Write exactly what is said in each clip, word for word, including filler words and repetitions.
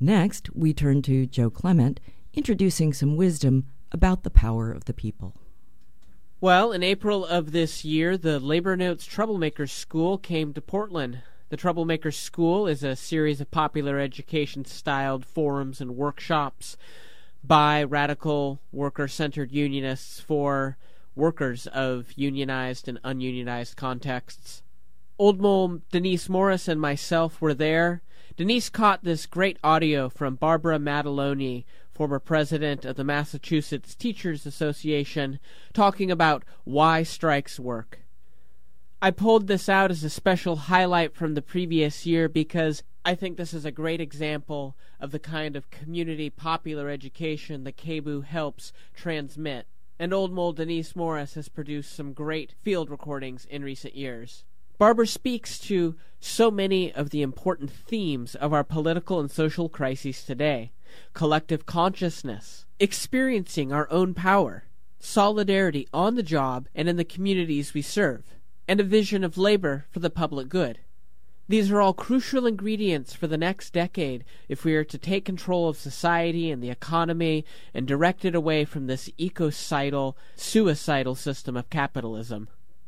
Next, we turn to Joe Clement, introducing some wisdom about the power of the people. Well, in April of this year, the Labor Notes Troublemakers School came to Portland. The Troublemakers School is a series of popular education-styled forums and workshops by radical worker-centered unionists for workers of unionized and ununionized contexts. Old Mole Denise Morris and myself were there. Denise caught this great audio from Barbara Mataloni, former president of the Massachusetts Teachers Association, talking about why strikes work. I pulled this out as a special highlight from the previous year because I think this is a great example of the kind of community popular education that K B U helps transmit. And Old Mole Denise Morris has produced some great field recordings in recent years. Barbara speaks to so many of the important themes of our political and social crises today: collective consciousness, experiencing our own power, solidarity on the job and in the communities we serve, and a vision of labor for the public good. These are all crucial ingredients for the next decade if we are to take control of society and the economy and direct it away from this ecocidal, suicidal system of capitalism.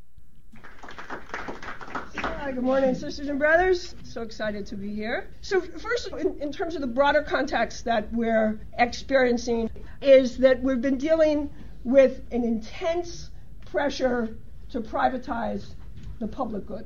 Hi, good morning, sisters and brothers. So excited to be here. So first, in, in terms of the broader context that we're experiencing, is that we've been dealing with an intense pressure to privatize the public good.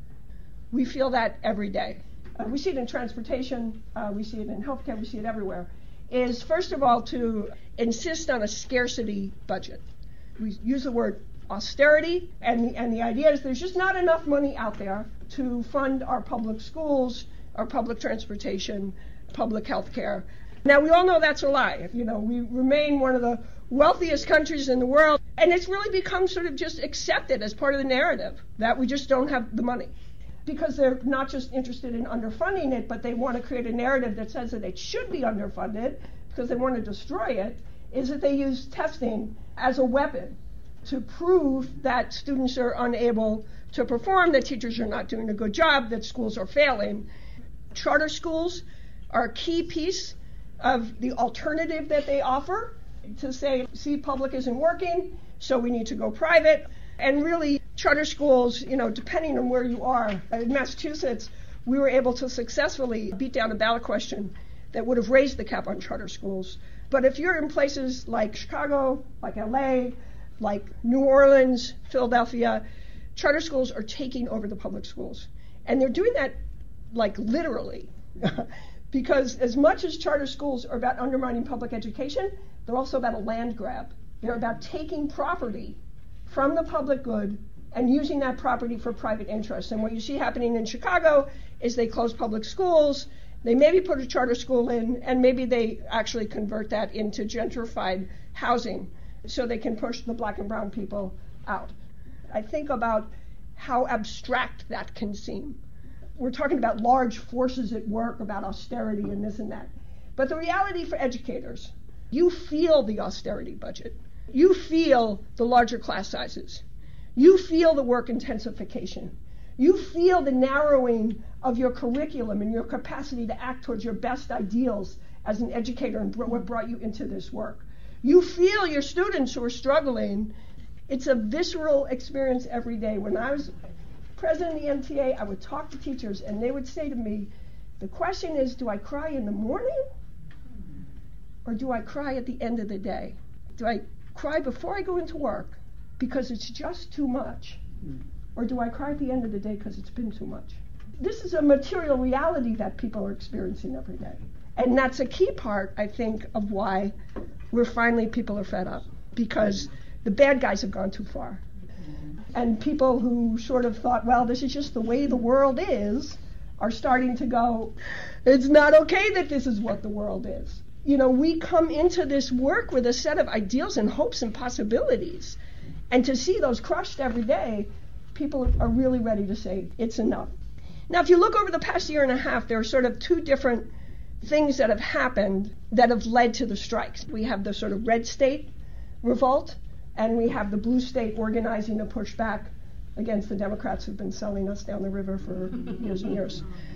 We feel that every day. Uh, we see it in transportation, uh, we see it in healthcare, we see it everywhere. Is first of all to insist on a scarcity budget. We use the word austerity, and the, and the idea is there's just not enough money out there to fund our public schools, our public transportation, public health care. Now, we all know that's a lie. You know, we remain one of the wealthiest countries in the world, and it's really become sort of just accepted as part of the narrative that we just don't have the money. Because they're not just interested in underfunding it, but they want to create a narrative that says that it should be underfunded because they want to destroy it, is that they use testing as a weapon to prove that students are unable to perform, that teachers are not doing a good job, that schools are failing. Charter schools are a key piece of the alternative that they offer to say, see, public isn't working, so we need to go private. And really, charter schools, you know, depending on where you are, in Massachusetts, we were able to successfully beat down a ballot question that would have raised the cap on charter schools. But if you're in places like Chicago, like L A, like New Orleans, Philadelphia, charter schools are taking over the public schools. And they're doing that, like, literally. Because as much as charter schools are about undermining public education, they're also about a land grab. They're about taking property from the public good and using that property for private interests. And what you see happening in Chicago is they close public schools, they maybe put a charter school in, and maybe they actually convert that into gentrified housing so they can push the black and brown people out. I think about how abstract that can seem. We're talking about large forces at work, about austerity and this and that. But the reality for educators, you feel the austerity budget. You feel the larger class sizes. You feel the work intensification. You feel the narrowing of your curriculum and your capacity to act towards your best ideals as an educator and what brought you into this work. You feel your students who are struggling. It's a visceral experience every day. When I was president of the M T A, I would talk to teachers and they would say to me, the question is, do I cry in the morning or do I cry at the end of the day? Do I cry before I go into work because it's just too much? Or do I cry at the end of the day because it's been too much? This is a material reality that people are experiencing every day. And that's a key part, I think, of why we're finally, people are fed up. Because the bad guys have gone too far. And people who sort of thought, well, this is just the way the world is, are starting to go, it's not okay that this is what the world is. You know, we come into this work with a set of ideals and hopes and possibilities. And to see those crushed every day, people are really ready to say, it's enough. Now, if you look over the past year and a half, there are sort of two different things that have happened that have led to the strikes. We have the sort of red state revolt, and we have the blue state organizing to push back against the Democrats who've been selling us down the river for years and years.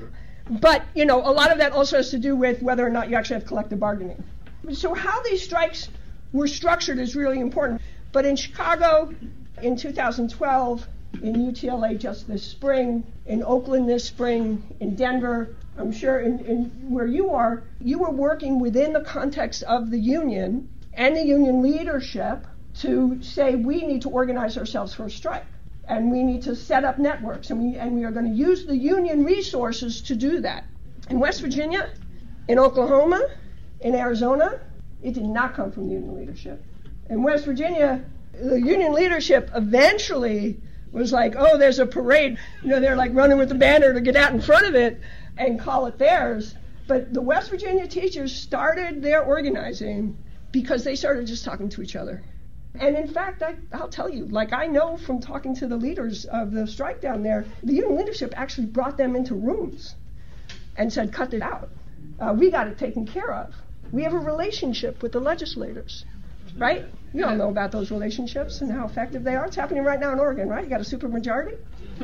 But, you know, a lot of that also has to do with whether or not you actually have collective bargaining. So how these strikes were structured is really important. But in Chicago in two thousand twelve, in U T L A just this spring, in Oakland this spring, in Denver, I'm sure in, in where you are, you were working within the context of the union and the union leadership to say we need to organize ourselves for a strike. And we need to set up networks, and we and we are going to use the union resources to do that. In West Virginia, in Oklahoma, in Arizona, it did not come from union leadership. In West Virginia, the union leadership eventually was like, oh, there's a parade. You know, they're like running with the banner to get out in front of it and call it theirs. But the West Virginia teachers started their organizing because they started just talking to each other. And in fact, I, I'll tell you, like I know from talking to the leaders of the strike down there, the union leadership actually brought them into rooms and said, cut it out. Uh, we got it taken care of. We have a relationship with the legislators, right? You all know about those relationships and how effective they are. It's happening right now in Oregon, right? You got a supermajority,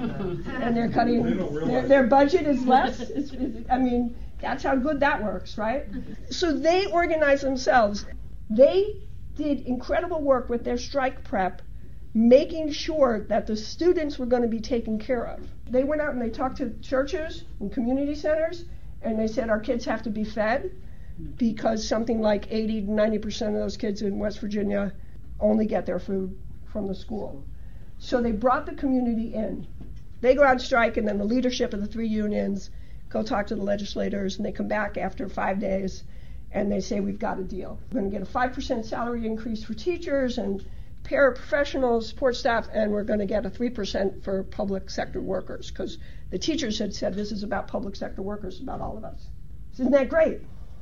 and they're cutting, their, their budget is less. It's, it's, I mean, that's how good that works, right? So they organize themselves. They did incredible work with their strike prep, making sure that the students were going to be taken care of. They went out and they talked to churches and community centers, and they said our kids have to be fed because something like eighty to ninety percent of those kids in West Virginia only get their food from the school. So they brought the community in. They go out and strike, and then the leadership of the three unions go talk to the legislators, and they come back after five days and they say, we've got a deal. We're going to get a five percent salary increase for teachers and paraprofessionals, support staff, and we're going to get a three percent for public sector workers, because the teachers had said this is about public sector workers, about all of us. Isn't that great?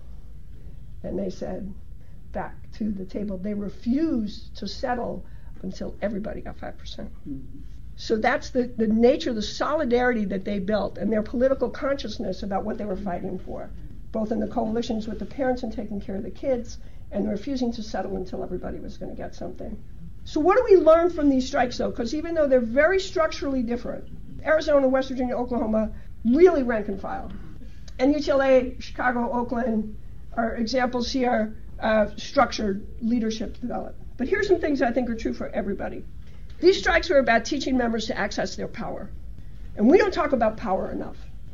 And they said, back to the table, they refused to settle until everybody got five percent. Mm-hmm. So that's the, the nature, the solidarity that they built and their political consciousness about what they were fighting for, both in the coalitions with the parents and taking care of the kids, and refusing to settle until everybody was going to get something. So what do we learn from these strikes, though? Because even though they're very structurally different, Arizona, West Virginia, Oklahoma, really rank and file. And U T L A, Chicago, Oakland are examples here of structured leadership developed. But here's some things I think are true for everybody. These strikes were about teaching members to access their power. And we don't talk about power enough.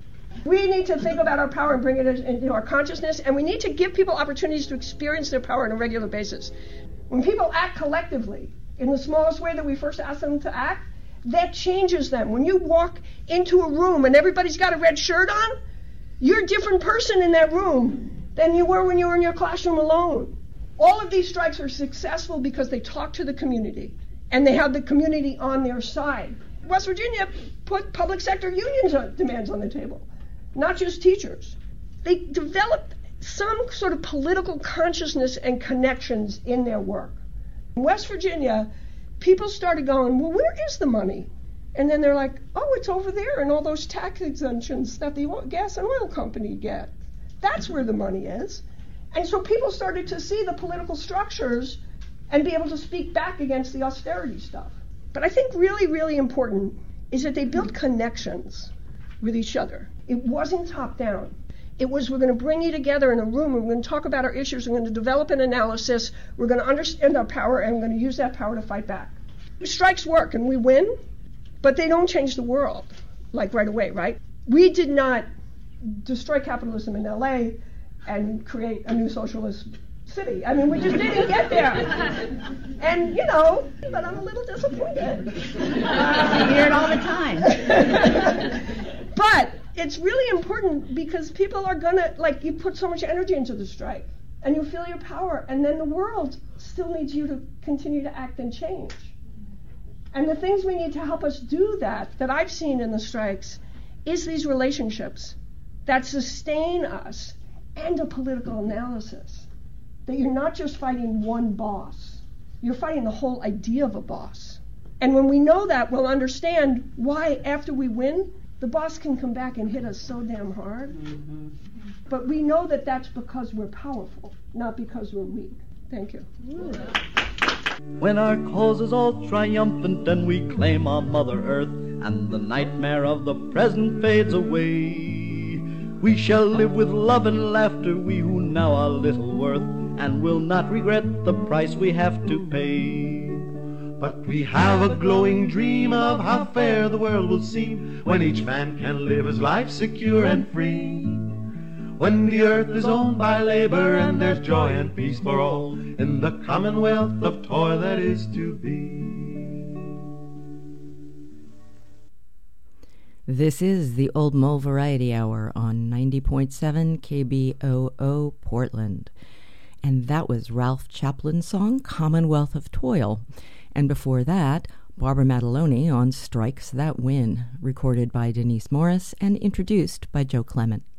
We need to think about our power and bring it into our consciousness, and we need to give people opportunities to experience their power on a regular basis. When people act collectively, in the smallest way that we first ask them to act, that changes them. When you walk into a room and everybody's got a red shirt on, you're a different person in that room than you were when you were in your classroom alone. All of these strikes are successful because they talk to the community, and they have the community on their side. West Virginia put public sector unions on, demands on the table, not just teachers. They developed some sort of political consciousness and connections in their work. In West Virginia, people started going, well, where is the money? And then they're like, oh, it's over there in all those tax exemptions that the oil, gas and oil company get. That's where the money is. And so people started to see the political structures and be able to speak back against the austerity stuff. But I think really, really important is that they built connections with each other. It wasn't top-down. It was, we're going to bring you together in a room, and we're going to talk about our issues, we're going to develop an analysis, we're going to understand our power, and we're going to use that power to fight back. Strikes work, and we win, but they don't change the world, like right away, right? We did not destroy capitalism in L A and create a new socialist city. I mean, we just didn't get there. And, you know, but I'm a little disappointed. I hear it all the time. But it's really important because people are going to, like, you put so much energy into the strike, and you feel your power, and then the world still needs you to continue to act and change. And the things we need to help us do that, that I've seen in the strikes, is these relationships that sustain us and a political analysis. That you're not just fighting one boss, you're fighting the whole idea of a boss. And when we know that, we'll understand why after we win, the boss can come back and hit us so damn hard. Mm-hmm. But we know that that's because we're powerful, not because we're weak. Thank you. When our cause is all triumphant and we claim our Mother Earth and the nightmare of the present fades away, We shall live with love and laughter, we who now are little worth, and will not regret the price we have to pay. But we have a glowing dream of how fair the world will seem when each man can live his life secure and free. When the earth is owned by labor and there's joy and peace for all in the commonwealth of toil that is to be. This is the Old Mole Variety Hour on ninety point seven K B O O Portland. And that was Ralph Chaplin's song, Commonwealth of Toil. And before that, Barbara Mataloni on Strikes That Win, recorded by Denise Morris and introduced by Joe Clement.